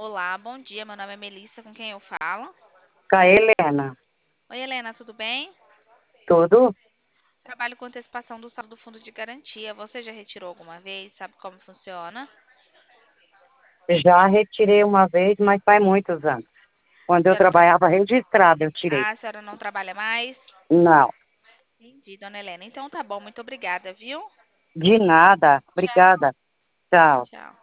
Olá, bom dia. Meu nome é Melissa, com quem eu falo? Com a Helena. Oi, Helena, tudo bem? Tudo? Trabalho com antecipação do saldo do fundo de garantia. Você já retirou alguma vez? Sabe como funciona? Já retirei uma vez, mas faz muitos anos. A Quando eu senhora tra... trabalhava registrada, eu tirei. A senhora não trabalha mais? Não, Entendi, dona Helena. Então tá bom, muito obrigada, viu? de nada. Tchau. Obrigada. Tchau. Tchau.